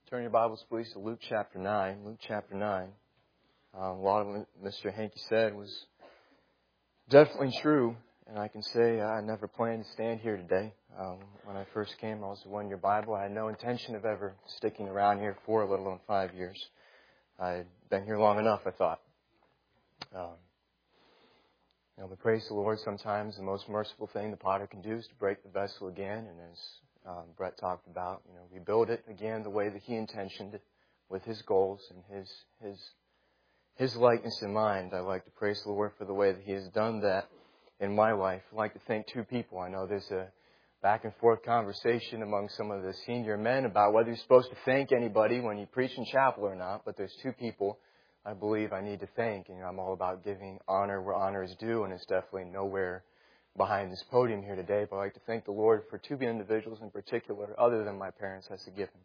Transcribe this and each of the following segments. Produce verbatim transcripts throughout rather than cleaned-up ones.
Turn your Bibles, please, to Luke chapter nine. Luke chapter nine. Um, a lot of what Mister Hankey said was definitely true, and I can say I never planned to stand here today. Um, when I first came, I was a one-year Bible. I had no intention of ever sticking around here for, let alone five years. I had been here long enough, I thought. Um, you know, but praise the Lord, sometimes the most merciful thing the potter can do is to break the vessel again, and as Um, Brett talked about, you know, rebuild it again the way that He intentioned it, with His goals and His His His likeness in mind. I like to praise the Lord for the way that He has done that in my life. I like to thank two people. I know there's a back and forth conversation among some of the senior men about whether you're supposed to thank anybody when you preach in chapel or not. But there's two people I believe I need to thank. And you know, I'm all about giving honor where honor is due, and it's definitely nowhere behind this podium here today, but I'd like to thank the Lord for two individuals in particular, other than my parents, as a given.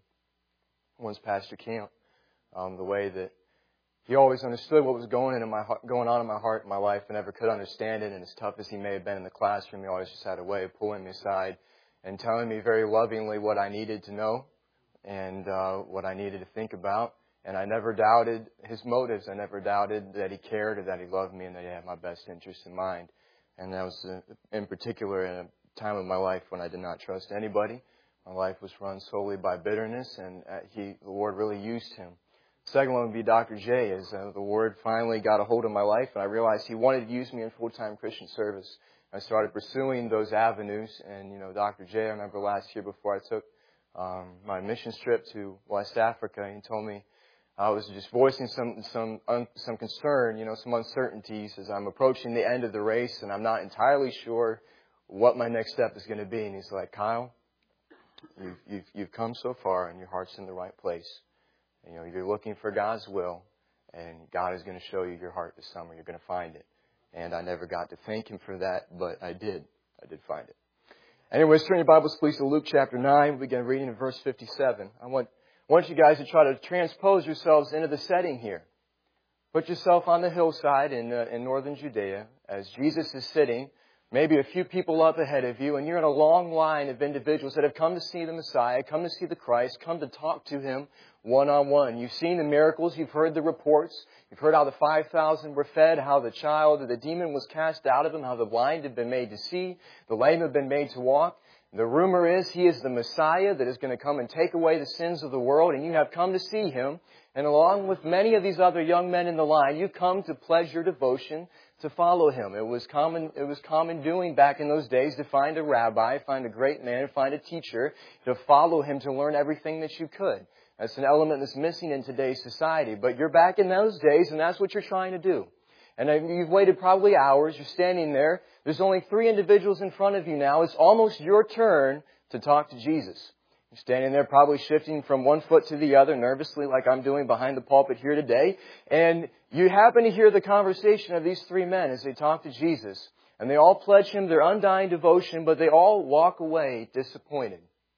One's Pastor Camp. Um, the way that he always understood what was going in my going on in my heart and my life, and never could understand it. And as tough as he may have been in the classroom, he always just had a way of pulling me aside and telling me very lovingly what I needed to know and uh, what I needed to think about. And I never doubted his motives. I never doubted that he cared or that he loved me and that he had my best interest in mind. And that was uh, in particular in a time of my life when I did not trust anybody. My life was run solely by bitterness, and uh, he, the Lord really used him. Second one would be Doctor J, as uh, the Lord finally got a hold of my life, and I realized He wanted to use me in full-time Christian service. I started pursuing those avenues, and you know, Doctor J, I remember last year before I took um, my mission trip to West Africa, he told me I was just voicing some some un, some concern, you know, some uncertainties as I'm approaching the end of the race, and I'm not entirely sure what my next step is going to be. And he's like, Kyle, you've you've, you've come so far, and your heart's in the right place. And, you know, you're looking for God's will, and God is going to show you your heart this summer. You're going to find it. And I never got to thank Him for that, but I did. I did find it. Anyways, turn your Bibles, please, to Luke chapter nine. We begin reading in verse fifty-seven. I want. I want you guys to try to transpose yourselves into the setting here. Put yourself on the hillside in, uh, in northern Judea as Jesus is sitting, maybe a few people up ahead of you, and you're in a long line of individuals that have come to see the Messiah, come to see the Christ, come to talk to Him one-on-one. You've seen the miracles, you've heard the reports, you've heard how the five thousand were fed, how the child, the demon was cast out of him, how the blind had been made to see, the lame have been made to walk. The rumor is He is the Messiah that is going to come and take away the sins of the world, and you have come to see Him. And along with many of these other young men in the line, you've come to pledge your devotion to follow Him. It was common, it was common doing back in those days to find a rabbi, find a great man, find a teacher, to follow him to learn everything that you could. That's an element that's missing in today's society. But you're back in those days, and that's what you're trying to do. And you've waited probably hours. You're standing there. There's only three individuals in front of you now. It's almost your turn to talk to Jesus. You're standing there probably shifting from one foot to the other nervously like I'm doing behind the pulpit here today. And you happen to hear the conversation of these three men as they talk to Jesus. And they all pledge Him their undying devotion, but they all walk away disappointed.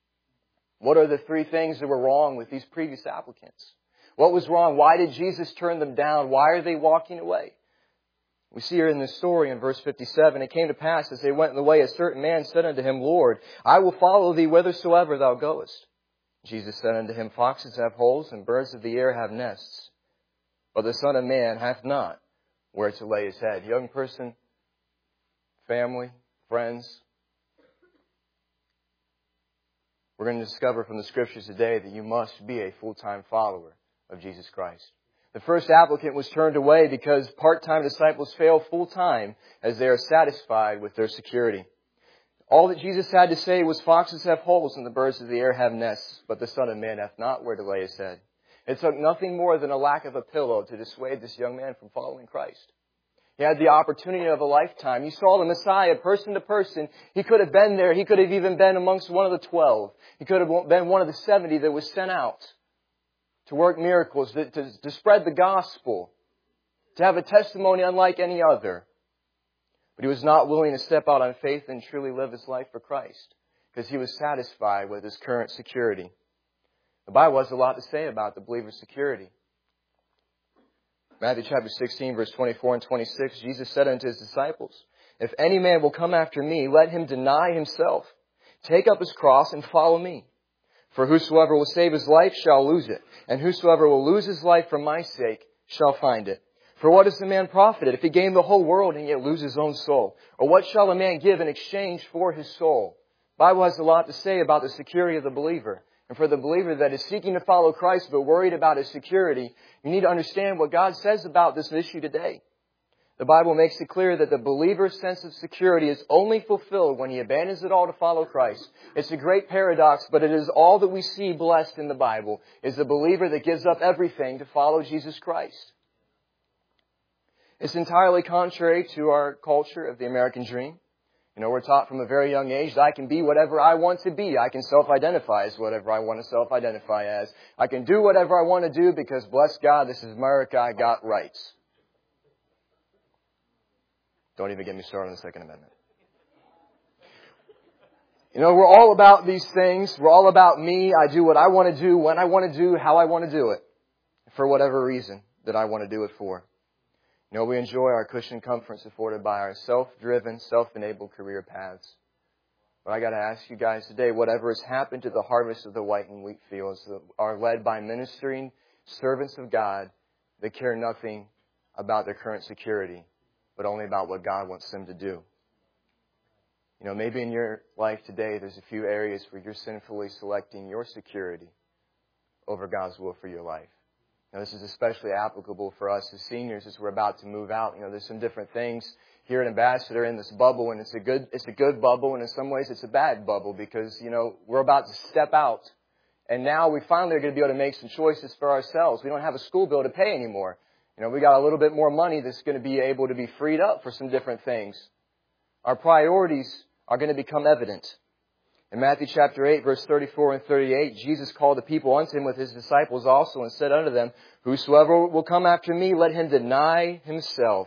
What are the three things that were wrong with these previous applicants? What was wrong? Why did Jesus turn them down? Why are they walking away? We see here in this story in verse fifty-seven, it came to pass as they went in the way, a certain man said unto Him, Lord, I will follow Thee whithersoever Thou goest. Jesus said unto him, Foxes have holes, and birds of the air have nests, but the Son of Man hath not where to lay His head. Young person, family, friends, we're going to discover from the Scriptures today that you must be a full-time follower of Jesus Christ. The first applicant was turned away because part-time disciples fail full-time as they are satisfied with their security. All that Jesus had to say was, Foxes have holes and the birds of the air have nests, but the Son of Man hath not where to lay His head. It took nothing more than a lack of a pillow to dissuade this young man from following Christ. He had the opportunity of a lifetime. You saw the Messiah person to person. He could have been there. He could have even been amongst one of the twelve. He could have been one of the seventy that was sent out to work miracles, to, to, to spread the gospel, to have a testimony unlike any other. But he was not willing to step out on faith and truly live his life for Christ because he was satisfied with his current security. The Bible has a lot to say about the believer's security. Matthew chapter sixteen, verse twenty-four and twenty-six, Jesus said unto His disciples, If any man will come after me, let him deny himself, take up his cross and follow me. For whosoever will save his life shall lose it, and whosoever will lose his life for my sake shall find it. For what is the man profited if he gain the whole world and yet lose his own soul? Or what shall a man give in exchange for his soul? The Bible has a lot to say about the security of the believer. And for the believer that is seeking to follow Christ but worried about his security, you need to understand what God says about this issue today. The Bible makes it clear that the believer's sense of security is only fulfilled when he abandons it all to follow Christ. It's a great paradox, but it is all that we see blessed in the Bible, is the believer that gives up everything to follow Jesus Christ. It's entirely contrary to our culture of the American dream. You know, we're taught from a very young age that I can be whatever I want to be. I can self-identify as whatever I want to self-identify as. I can do whatever I want to do because, bless God, this is America, I got rights. Don't even get me started on the Second Amendment. You know, we're all about these things. We're all about me. I do what I want to do, when I want to do, how I want to do it, for whatever reason that I want to do it for. You know, we enjoy our cushion comforts afforded by our self-driven, self-enabled career paths. But I got to ask you guys today, whatever has happened to the harvest of the white and wheat fields that are led by ministering servants of God that care nothing about their current security, but only about what God wants them to do. You know, maybe in your life today, there's a few areas where you're sinfully selecting your security over God's will for your life. Now, this is especially applicable for us as seniors as we're about to move out. You know, there's some different things here at Ambassador in this bubble, and it's a good, it's a good bubble, and in some ways it's a bad bubble because, you know, we're about to step out. And now we finally are going to be able to make some choices for ourselves. We don't have a school bill to pay anymore. You know, we got a little bit more money that's going to be able to be freed up for some different things. Our priorities are going to become evident. In Matthew chapter eight, verse thirty-four and thirty-eight, Jesus called the people unto him with his disciples also and said unto them, Whosoever will come after me, let him deny himself.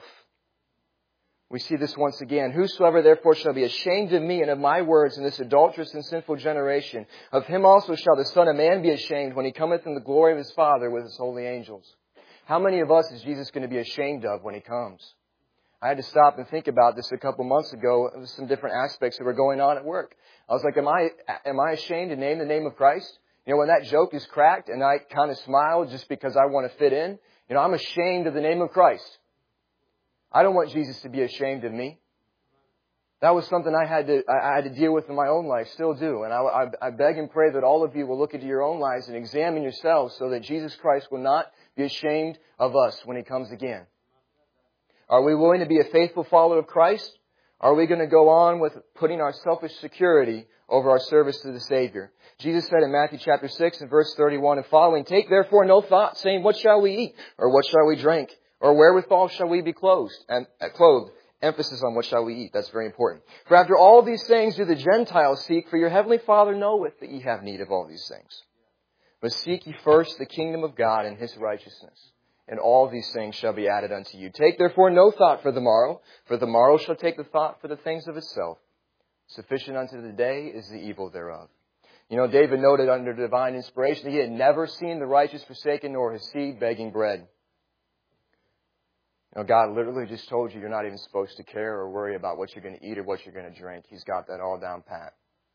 We see this once again. Whosoever therefore shall be ashamed of me and of my words in this adulterous and sinful generation, of him also shall the Son of Man be ashamed when he cometh in the glory of his Father with his holy angels. How many of us is Jesus going to be ashamed of when he comes? I had to stop and think about this a couple months ago. There was some different aspects that were going on at work. I was like, am I, am I ashamed to name the name of Christ? You know, when that joke is cracked and I kind of smile just because I want to fit in, you know, I'm ashamed of the name of Christ. I don't want Jesus to be ashamed of me. That was something I had to, I had to deal with in my own life, still do. And I, I, I beg and pray that all of you will look into your own lives and examine yourselves so that Jesus Christ will not be ashamed of us when he comes again. Are we willing to be a faithful follower of Christ? Are we going to go on with putting our selfish security over our service to the Savior? Jesus said in Matthew chapter six and verse thirty-one and following, Take therefore no thought, saying, What shall we eat? Or what shall we drink? Or wherewithal shall we be clothed? And uh, clothed. Emphasis on what shall we eat. That's very important. For after all these things do the Gentiles seek, for your heavenly Father knoweth that ye have need of all these things. But seek ye first the kingdom of God and his righteousness, and all these things shall be added unto you. Take therefore no thought for the morrow, for the morrow shall take the thought for the things of itself. Sufficient unto the day is the evil thereof. You know, David noted under divine inspiration that he had never seen the righteous forsaken nor his seed begging bread. You know, God literally just told you you're not even supposed to care or worry about what you're going to eat or what you're going to drink. He's got that all down pat.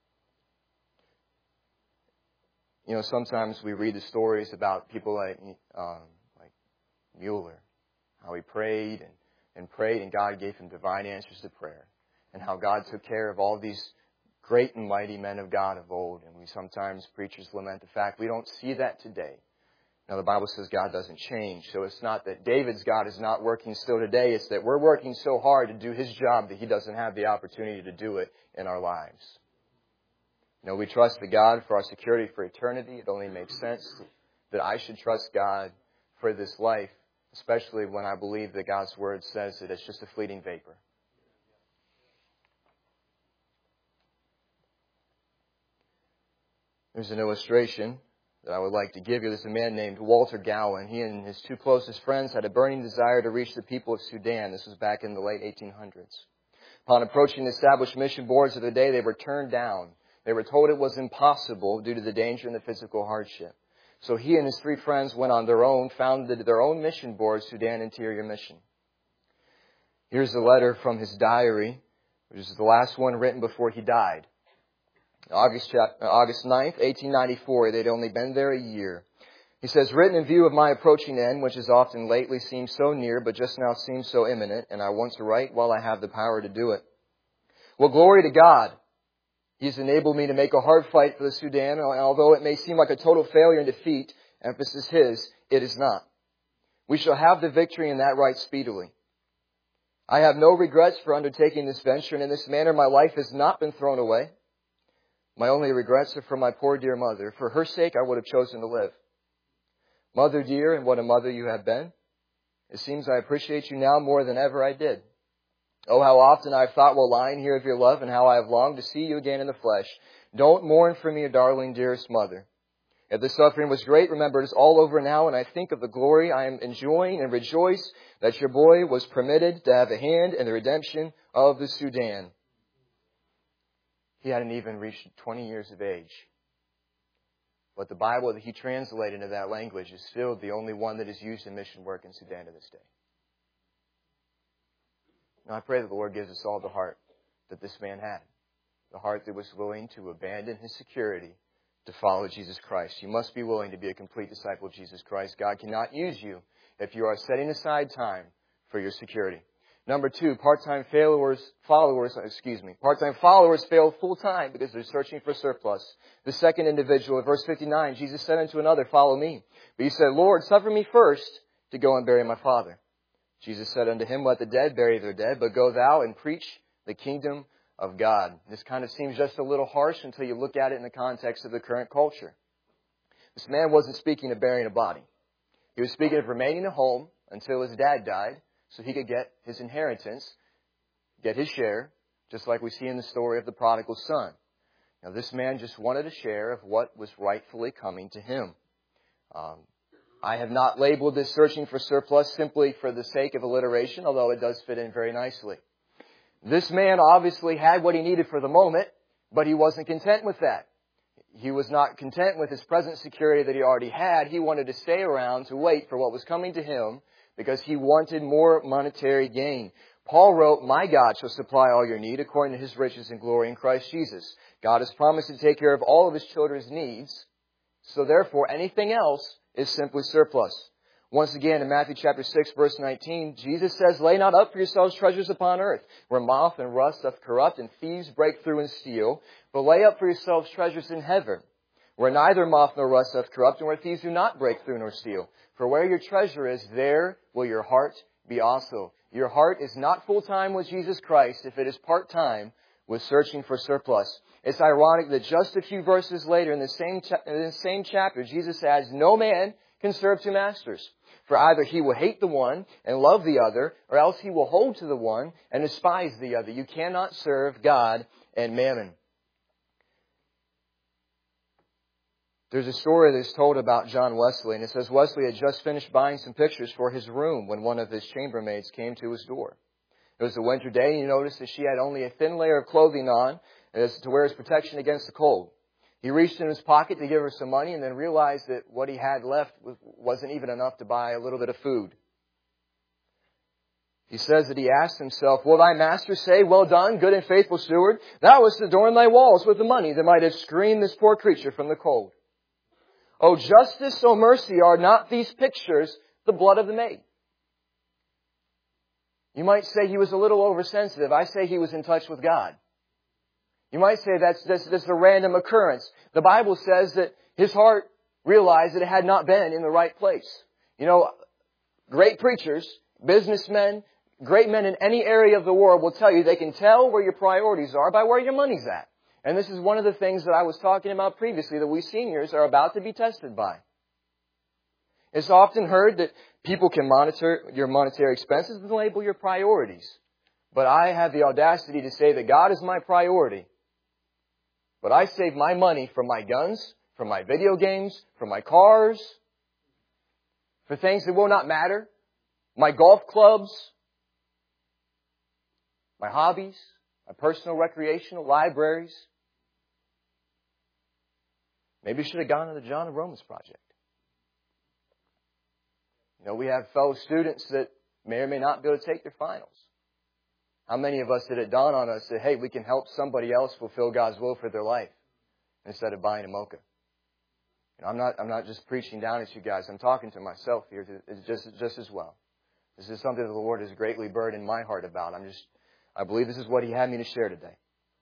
You know, sometimes we read the stories about people like um, like Mueller, how he prayed and, and prayed and God gave him divine answers to prayer, and how God took care of all these great and mighty men of God of old. And we sometimes, preachers, lament the fact we don't see that today. Now, the Bible says God doesn't change. So it's not that David's God is not working still today. It's that we're working so hard to do his job that he doesn't have the opportunity to do it in our lives. You know, we trust the God for our security for eternity. It only makes sense that I should trust God for this life, especially when I believe that God's Word says that it's just a fleeting vapor. There's an illustration that I would like to give you. There's a man named Walter Gowan. He and his two closest friends had a burning desire to reach the people of Sudan. This was back in the late eighteen hundreds. Upon approaching the established mission boards of the day, they were turned down. They were told it was impossible due to the danger and the physical hardship. So he and his three friends went on their own, founded their own mission board, Sudan Interior Mission. Here's a letter from his diary, which is the last one written before he died. August, chap- August ninth, eighteen ninety-four. They'd only been there a year. He says, written in view of my approaching end, which has often lately seemed so near, but just now seems so imminent, and I want to write while I have the power to do it. Well, glory to God. He's enabled me to make a hard fight for the Sudan, although it may seem like a total failure and defeat, emphasis his, it is not. We shall have the victory in that right speedily. I have no regrets for undertaking this venture, and in this manner my life has not been thrown away. My only regrets are for my poor dear mother. For her sake I would have chosen to live. Mother dear, and what a mother you have been. It seems I appreciate you now more than ever I did. Oh, how often I have thought while lying here of your love, and how I have longed to see you again in the flesh. Don't mourn for me, darling, dearest mother. If the suffering was great, remember it is all over now, and I think of the glory I am enjoying and rejoice that your boy was permitted to have a hand in the redemption of the Sudan. He hadn't even reached twenty years of age. But the Bible that he translated into that language is still the only one that is used in mission work in Sudan to this day. Now I pray that the Lord gives us all the heart that this man had. The heart that was willing to abandon his security to follow Jesus Christ. You must be willing to be a complete disciple of Jesus Christ. God cannot use you if you are setting aside time for your security. Number two, part-time followers, followers, excuse me, part-time followers fail full-time because they're searching for surplus. The second individual, in verse fifty-nine, Jesus said unto another, follow me. But he said, Lord, suffer me first to go and bury my father. Jesus said unto him, let the dead bury their dead, but go thou and preach the kingdom of God. This kind of seems just a little harsh until you look at it in the context of the current culture. This man wasn't speaking of burying a body. He was speaking of remaining at home until his dad died, so he could get his inheritance, get his share, just like we see in the story of the prodigal son. Now, this man just wanted a share of what was rightfully coming to him. Um, I have not labeled this searching for surplus simply for the sake of alliteration, although it does fit in very nicely. This man obviously had what he needed for the moment, but he wasn't content with that. He was not content with his present security that he already had. He wanted to stay around to wait for what was coming to him, because he wanted more monetary gain. Paul wrote, my God shall supply all your need according to his riches and glory in Christ Jesus. God has promised to take care of all of his children's needs. So therefore, anything else is simply surplus. Once again, in Matthew chapter six, verse nineteen, Jesus says, lay not up for yourselves treasures upon earth, where moth and rust doth corrupt, and thieves break through and steal. But lay up for yourselves treasures in heaven, where neither moth nor rust doth corrupt, and where thieves do not break through nor steal. For where your treasure is, there will your heart be also. Your heart is not full-time with Jesus Christ if it is part-time with searching for surplus. It's ironic that just a few verses later in the same cha- in the same chapter, Jesus adds, no man can serve two masters. For either he will hate the one and love the other, or else he will hold to the one and despise the other. You cannot serve God and mammon. There's a story that's told about John Wesley, and it says Wesley had just finished buying some pictures for his room when one of his chambermaids came to his door. It was a winter day, and he noticed that she had only a thin layer of clothing on as to wear as protection against the cold. He reached in his pocket to give her some money and then realized that what he had left wasn't even enough to buy a little bit of food. He says that he asked himself, will thy master say, well done, good and faithful steward? Thou wast adorn thy walls with the money that might have screened this poor creature from the cold. O justice, O mercy, are not these pictures the blood of the maid? You might say he was a little oversensitive. I say he was in touch with God. You might say that's, that's, that's a random occurrence. The Bible says that his heart realized that it had not been in the right place. You know, great preachers, businessmen, great men in any area of the world will tell you they can tell where your priorities are by where your money's at. And this is one of the things that I was talking about previously that we seniors are about to be tested by. It's often heard that people can monitor your monetary expenses and label your priorities. But I have the audacity to say that God is my priority. But I save my money from my guns, from my video games, from my cars, for things that will not matter, my golf clubs, my hobbies, my personal recreational libraries. Maybe I should have gone to the John of Romans Project. You know, we have fellow students that may or may not be able to take their finals. How many of us did it dawn on us that, hey, we can help somebody else fulfill God's will for their life? instead of buying a mocha. You know, I'm not I'm not just preaching down at you guys. I'm talking to myself here to, just just as well. This is something that the Lord has greatly burdened my heart about. I'm just I believe this is what He had me to share today.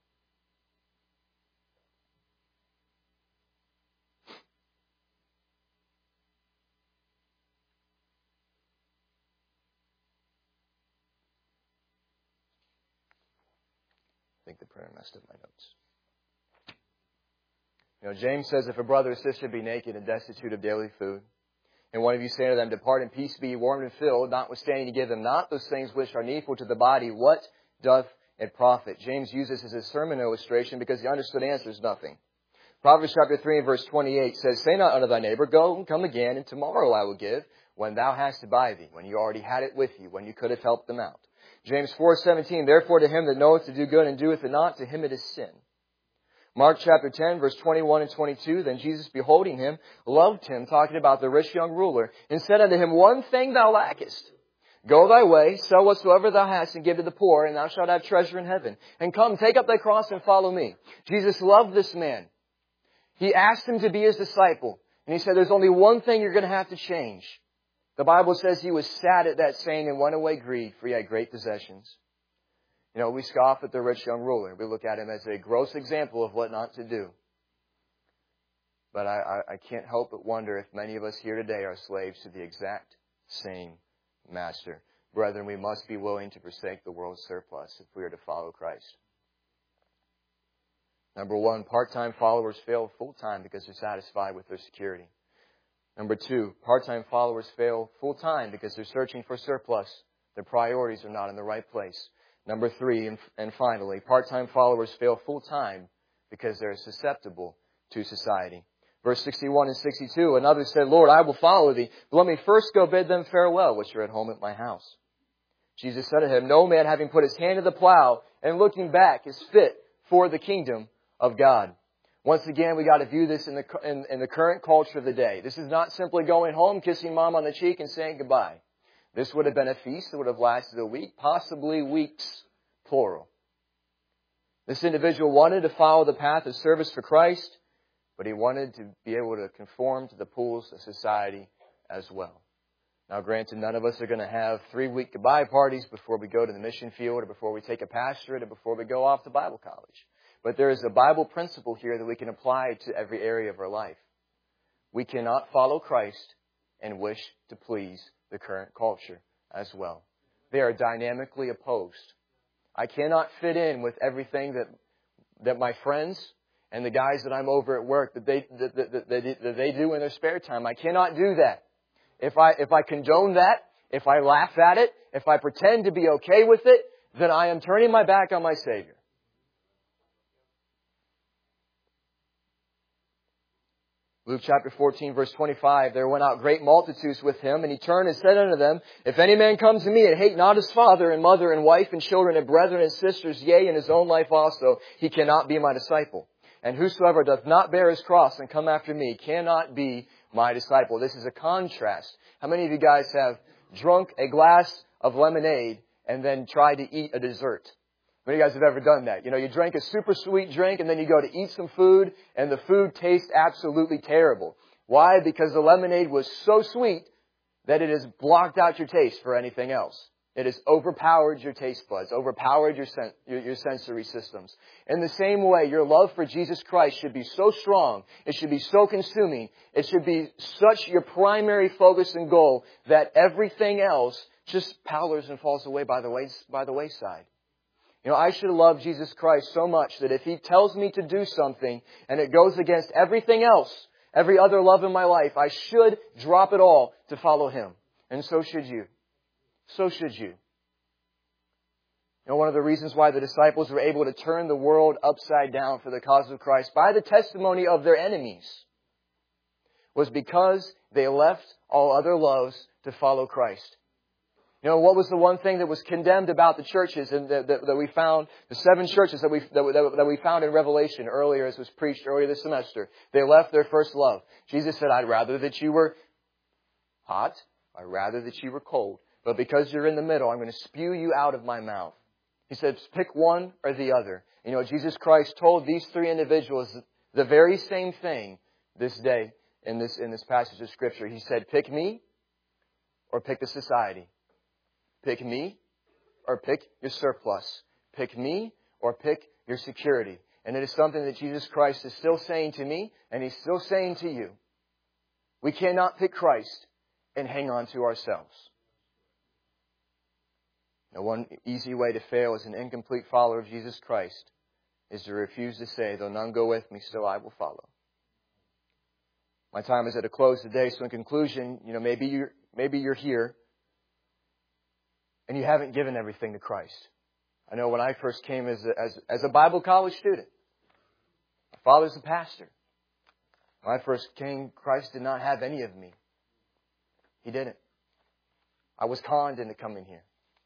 I think the prayer messed up my notes. You know, James says, if a brother or sister be naked and destitute of daily food, and one of you say to them, depart in peace, be warmed and filled, notwithstanding you give them not those things which are needful to the body, what doth it profit? James uses this as a sermon illustration because the understood answer is nothing. Proverbs chapter three and verse twenty-eight says, say not unto thy neighbor, go and come again, and tomorrow I will give, when thou hast it by thee, when you already had it with you, when you could have helped them out. James four seventeen, therefore to him that knoweth to do good and doeth it not, to him it is sin. Mark chapter ten, verse twenty-one and twenty-two, then Jesus, beholding him, loved him, talking about the rich young ruler, and said unto him, one thing thou lackest. Go thy way, sell whatsoever thou hast, and give to the poor, and thou shalt have treasure in heaven. And come, take up thy cross and follow me. Jesus loved this man. He asked him to be his disciple. And he said, there's only one thing you're going to have to change. The Bible says he was sad at that saying and went away grieved, for he had great possessions. You know, we scoff at the rich young ruler. We look at him as a gross example of what not to do. But I, I, I can't help but wonder if many of us here today are slaves to the exact same master. Brethren, we must be willing to forsake the world's surplus if we are to follow Christ. Number one, part-time followers fail full-time because they're satisfied with their security. Number two, part-time followers fail full-time because they're searching for surplus. Their priorities are not in the right place. Number three, and, and finally, part-time followers fail full-time because they're susceptible to society. Verse sixty-one and sixty-two, another said, Lord, I will follow thee, but let me first go bid them farewell, which are at home at my house. Jesus said to him, no man having put his hand to the plow and looking back is fit for the kingdom of God. Once again, we got to view this in the, in, in the current culture of the day. This is not simply going home, kissing mom on the cheek and saying goodbye. This would have been a feast that would have lasted a week, possibly weeks, plural. This individual wanted to follow the path of service for Christ, but he wanted to be able to conform to the pools of society as well. Now, granted, none of us are going to have three-week goodbye parties before we go to the mission field or before we take a pastorate or before we go off to Bible college. But there is a Bible principle here that we can apply to every area of our life. We cannot follow Christ and wish to please the current culture as well. They are dynamically opposed. I cannot fit in with everything that that my friends and the guys that I'm over at work that they that, that, that, that, that they do in their spare time. I cannot do that. If I if I condone that, if I laugh at it, if I pretend to be okay with it, then I am turning my back on my Savior. Luke chapter fourteen, verse twenty-five, there went out great multitudes with him, and he turned and said unto them, if any man come to me and hate not his father and mother and wife and children and brethren and sisters, yea, and his own life also, he cannot be my disciple. And whosoever doth not bear his cross and come after me cannot be my disciple. This is a contrast. How many of you guys have drunk a glass of lemonade and then tried to eat a dessert? How many of you guys have ever done that? You know, you drank a super sweet drink and then you go to eat some food and the food tastes absolutely terrible. Why? Because the lemonade was so sweet that it has blocked out your taste for anything else. It has overpowered your taste buds, overpowered your, sen- your, your sensory systems. In the same way, your love for Jesus Christ should be so strong, it should be so consuming, it should be such your primary focus and goal that everything else just powders and falls away by the, way, by the wayside. You know, I should love Jesus Christ so much that if He tells me to do something and it goes against everything else, every other love in my life, I should drop it all to follow Him. And so should you. So should you. You know, one of the reasons why the disciples were able to turn the world upside down for the cause of Christ by the testimony of their enemies was because they left all other loves to follow Christ. You know, what was the one thing that was condemned about the churches and that, that, that we found, the seven churches that we, that, that, that we found in Revelation earlier, as was preached earlier this semester? They left their first love. Jesus said, I'd rather that you were hot. I'd rather that you were cold. But because you're in the middle, I'm going to spew you out of my mouth. He said, pick one or the other. You know, Jesus Christ told these three individuals The very same thing this day in this, in this passage of Scripture. He said, pick me or pick the society. Pick me or pick your surplus. Pick me or pick your security. And it is something that Jesus Christ is still saying to me, and He's still saying to you. We cannot pick Christ and hang on to ourselves. Now, one easy way to fail as an incomplete follower of Jesus Christ is to refuse to say, though none go with me, still I will follow. My time is at a close today, so in conclusion, you know, maybe you're, maybe you're here and you haven't given everything to Christ. I know when I first came as a, as, as a Bible college student, my father's a pastor. When I first came, Christ did not have any of me. He didn't. I was conned into coming here.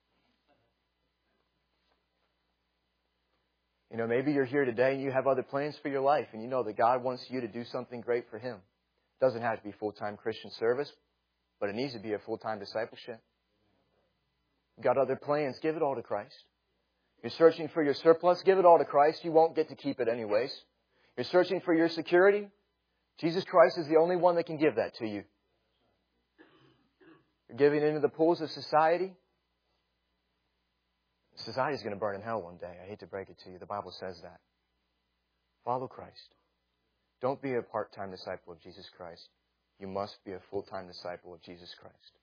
You know, maybe you're here today and you have other plans for your life and you know that God wants you to do something great for Him. It doesn't have to be full-time Christian service, but it needs to be a full-time discipleship. You've got other plans, give it all to Christ. You're searching for your surplus, give it all to Christ. You won't get to keep it anyways. You're searching for your security. Jesus Christ is the only one that can give that to you. You're giving into the pools of society. Society is going to burn in hell one day. I hate to break it to you. The Bible says that. Follow Christ. Don't be a part-time disciple of Jesus Christ. You must be a full-time disciple of Jesus Christ.